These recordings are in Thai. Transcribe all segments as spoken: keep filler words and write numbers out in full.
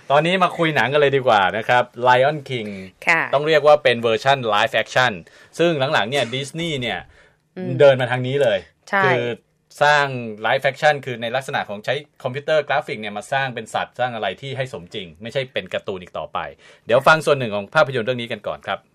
ตอนนี้มาคุยหนังกันเลยดีกว่านะครับ Lion King ต้องเรียกว่าเป็นเวอร์ชัน Live Action ซึ่งหลังๆเนี่ย Disney เนี่ยเดินมาทางนี้เลยคือสร้าง Live Action คือในลักษณะของใช้คอมพิวเตอร์กราฟิกเนี่ยมาสร้างเป็นสัตว์สร้างอะไรที่ให้สมจริงไม่ใช่เป็นการ์ตูนอีกต่อไปเดี๋ยวฟังส่วนหนึ่งของภาพยนตร์เรื่องนี้กันก่อนครับ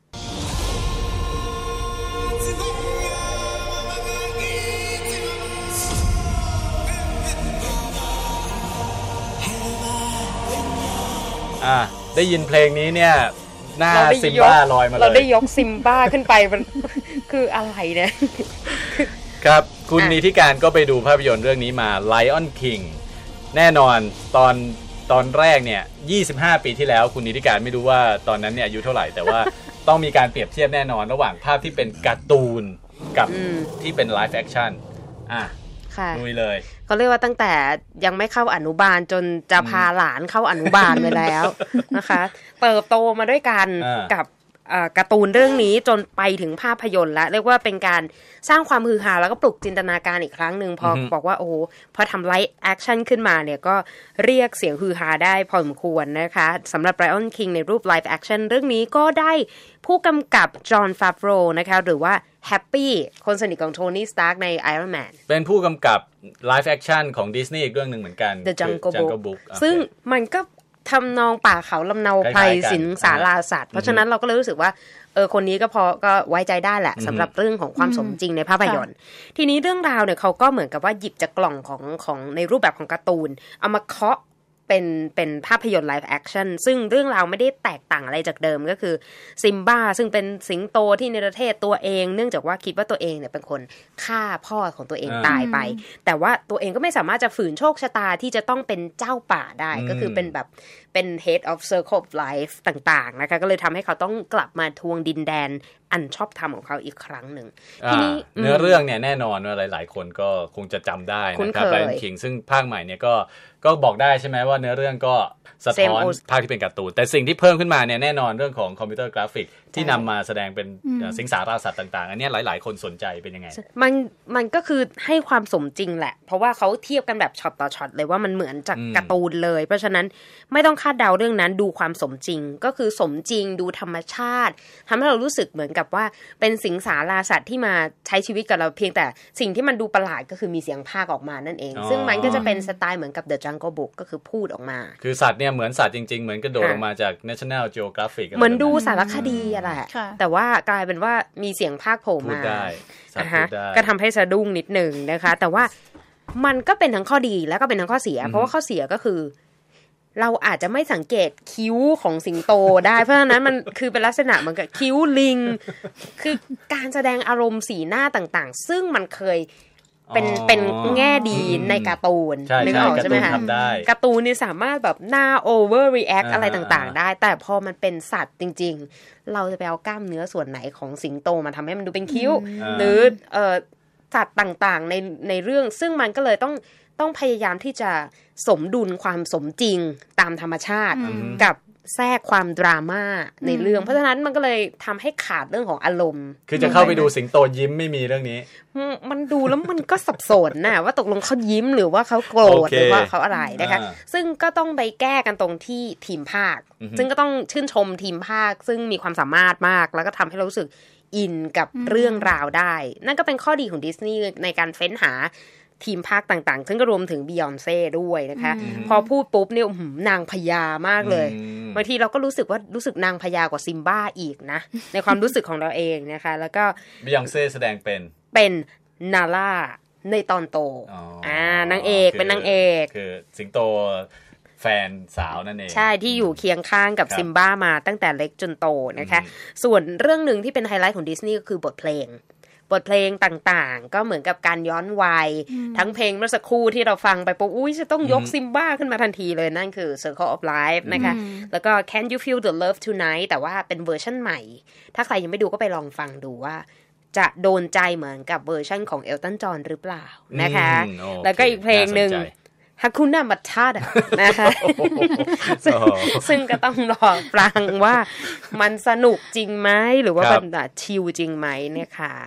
อ่าได้ยินเพลงนี้เนี่ยหน้าซิมบ้าลอยมาเลยเราได้ยกซิมบ้าขึ้นไปมันคืออะไรเนี่ยครับคุณนิติการก็ไปดูภาพยนตร์เรื่องนี้มา Lion King แน่นอนตอนตอนแรกเนี่ยยี่สิบห้าปีที่แล้วคุณนิติการไม่รู้ว่าตอนนั้นเนี่ยอายุเท่าไหร่แต่ว่าต้องมีการเปรียบเทียบแน่นอนระหว่างภาพที่เป็นการ์ตูนกับที่เป็น Live Action อ่ะลุยเลยเขาเรียกว่าตั้งแต่ยังไม่เข้าอนุบาลจนจะพาหลานเข้าอนุบาลไปแล้วนะคะเติบโตมาด้วยกันกับการ์ตูนเรื่องนี้จนไปถึงภาพยนตร์แล้วเรียกว่าเป็นการสร้างความฮือฮาแล้วก็ปลุกจินตนาการอีกครั้งหนึ่งพอบอกว่าโอ้โหพอทำไลฟ์แอคชั่นขึ้นมาเนี่ยก็เรียกเสียงฮือฮาได้พอสมควรนะคะสำหรับ Lion King ในรูปไลฟ์แอคชั่นเรื่องนี้ก็ได้ผู้กำกับจอห์นฟาฟโรนะคะหรือว่าแฮปปี้คนสนิทของโทนี่สตาร์กใน Iron Man เป็นผู้กำกับไลฟ์แอคชั่นของ Disney อีกเรื่องนึงเหมือนกัน The Jungle Book ซึ่งมันก็ทำนองป่าเขาลำเนาไพรสิงสาราสัตว์เพราะฉะนั้นเราก็เลยรู้สึกว่าเออคนนี้ก็พอก็ไว้ใจได้แหละสำหรับเรื่องของความสมจริงในภาพยนตร์ทีนี้เรื่องราวเนี่ยเขาก็เหมือนกับว่าหยิบจากกล่องของของในรูปแบบของการ์ตูนเอามาเคาะเป็นเป็นภาพยนตร์ไลฟ์แอคชั่นซึ่งเรื่องราวไม่ได้แตกต่างอะไรจากเดิมก็คือซิมบ้าซึ่งเป็นสิงโตที่เนรเทศตัวเองเนื่องจากว่าคิดว่าตัวเองเนี่ยเป็นคนฆ่าพ่อของตัวเองตายไปแต่ว่าตัวเองก็ไม่สามารถจะฝืนโชคชะตาที่จะต้องเป็นเจ้าป่าได้ก็คือเป็นแบบเป็น head of circle of life ต่างๆนะคะก็เลยทำให้เขาต้องกลับมาทวงดินแดนอันชอบธรรมของเขาอีกครั้งหนึ่งทีนี้เนื้อเรื่องเนี่ยแน่นอนว่าหลายๆคนก็คงจะจำได้นะครับ Lion King ซึ่งภาคใหม่เนี่ยก็ก็บอกได้ใช่ไหมว่าเนื้อเรื่องก็สะท้อนภาคที่เป็นการ์ตูนแต่สิ่งที่เพิ่มขึ้นมาเนี่ยแน่นอนเรื่องของคอมพิวเตอร์กราฟิกที่นำมาแสดงเป็นสิงสาราสัตว์ต่างๆอันนี้หลายๆคนสนใจเป็นยังไงมันมันก็คือให้ความสมจริงแหละเพราะว่าเขาเทียบกันแบบช็อตต่อช็อตเลยว่ามันเหมือนจากการ์ตูนเลยเพราะฉะนั้นไม่ต้องคาดเดาเรื่องนั้นดูความสมจริงก็คือสมจริงดูธรรมชาติทำให้เรารู้สึกเหมือนกับว่าเป็นสิงสาราสัตว์ที่มาใช้ชีวิตกับเราเพียงแต่สิ่งที่มันดูประหลาดก็คือมีเสียงพากย์ออกมานั่นเองซึ่งมันก็จะเป็นสไตล์เหมือนกับ The Jungle Book ก็คือพูดออกมาคือสัตว์เนี่ยเหมือนสัตว์จริงๆเหมือนกระโดดออกมาจาก National Geographic เหมือนดูสารคดีอะไรแต่ว่ากลายเป็นว่ามีเสียงพากย์โผล่มาก็ทำให้สะดุ้งนิดนึงนะคะแต่ว่ามันก็เป็นทั้งข้อดีแล้วก็เป็นทั้งข้อเสียเพราะว่าข้อเสียก็คือเราอาจจะไม่สังเกตคิ้วของสิงโตได้เพราะฉะนั้นมันคือเป็นลักษณะเหมือนกับคิ้วลิงคือการแสดงอารมณ์สีหน้าต่างๆซึ่งมันเคยเป็นเป็นแง่ดีในการ์ตูนนึกออกใช่ไหมคะการ์ตูนนี่สามารถแบบหน้า over react อะไรต่างๆได้แต่พอมันเป็นสัตว์จริงๆเราจะไปเอากล้ามเนื้อส่วนไหนของสิงโตมาทำให้มันดูเป็นคิ้วหรือเอ่อสัตว์ต่างๆในในเรื่องซึ่งมันก็เลยต้องต้องพยายามที่จะสมดุลความสมจริงตามธรรมชาติกับแทรกความดราม่าในเรื่องเพราะฉะนั้นมันก็เลยทำให้ขาดเรื่องของอารมณ์คือจะเข้าไปดูสิงโตยิ้มไม่มีเรื่องนี้มันดูแล้วมันก็สับสนน่ะว่าตกลงเขายิ้มหรือว่าเขาโกรธ หรือว่าเขาอะไรนะคะซึ่งก็ต้องไปแก้กันตรงที่ทีมภาคซึ่งก็ต้องชื่นชมทีมภาคซึ่งมีความสามารถมากแล้วก็ทำให้เรารู้สึกอินกับเรื่องราวได้นั่นก็เป็นข้อดีของดิสนีย์ในการเฟ้นหาทีมภาคต่างๆซึ่งก็รวมถึงบียอนเซ่ด้วยนะคะพอพูดปุ๊บเนี่ยนางพญามากเลยบางทีเราก็รู้สึกว่ารู้สึกนางพญากว่าซิมบ้าอีกนะในความรู้สึกของเราเองนะคะแล้วก็บียอนเซ่แสดงเป็นเป็นนาล่าในตอนโตอ่านางเอกเป็นนางเอกคือสิงโตแฟนสาวนั่นเองใช่ที่อยู่เคียงข้างกับซิมบ้ามาตั้งแต่เล็กจนโตนะคะส่วนเรื่องนึงที่เป็นไฮไลท์ของดิสนีย์ก็คือบทเพลงบทเพลงต่างๆก็เหมือนกับการย้อนวัยทั้งเพลงเมื่อสักครู่ที่เราฟังไปปุ๊บอุ้ยจะต้องยกซิมบ้าขึ้นมาทันทีเลยนั่นคือ Circle of Life นะคะแล้วก็ Can You Feel the Love Tonight แต่ว่าเป็นเวอร์ชั่นใหม่ถ้าใครยังไม่ดูก็ไปลองฟังดูว่าจะโดนใจเหมือนกับเวอร์ชั่นของ Elton John หรือเปล่านะคะแล้วก็อีกเพลงนึงฮาคุน่ามัตตาดะนะคะซึ่งก็ต้องรอฟังว่ามันสนุกจริงไหมหรือว่ามันชิลจริงไหมเนี่ยค่ะ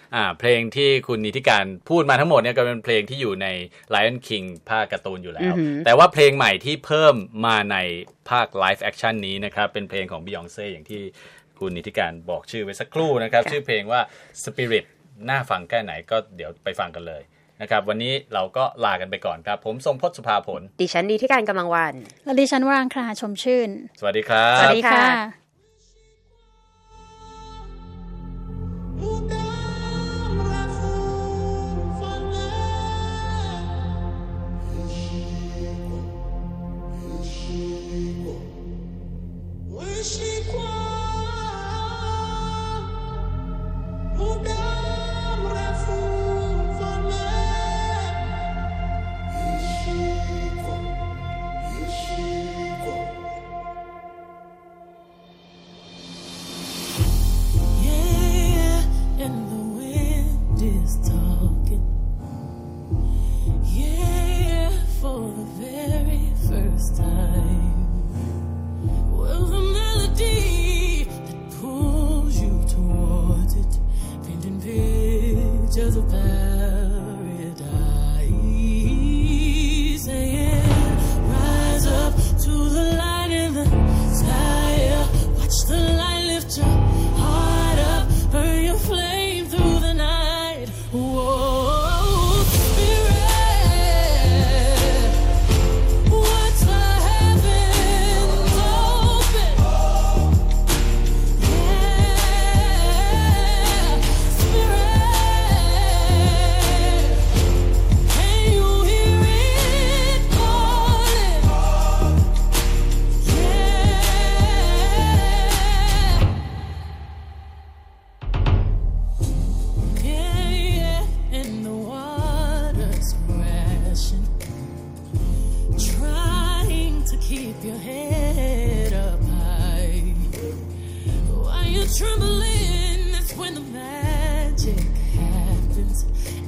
อ่าเพลงที่คุณนิติการพูดมาทั้งหมดเนี่ยก็เป็นเพลงที่อยู่ใน Lion King ภาคการ์ตูนอยู่แล้วแต่ว่าเพลงใหม่ที่เพิ่มมาในภาค Live Action นี้นะครับเป็นเพลงของ Beyonce อย่างที่คุณนิติการบอกชื่อไว้สักครู่นะครับชื่อเพลงว่า Spirit น่าฟังแค่ไหนก็เดี๋ยวไปฟังกันเลยนะครับวันนี้เราก็ลากันไปก่อนครับผมทรงพจน์สุภาผลดิฉันนิติการกำลังวันและดิฉันวรังคณาชมชื่นสวัสดีครับสวัสดีค่ะ Trembling, that's when the magic happens.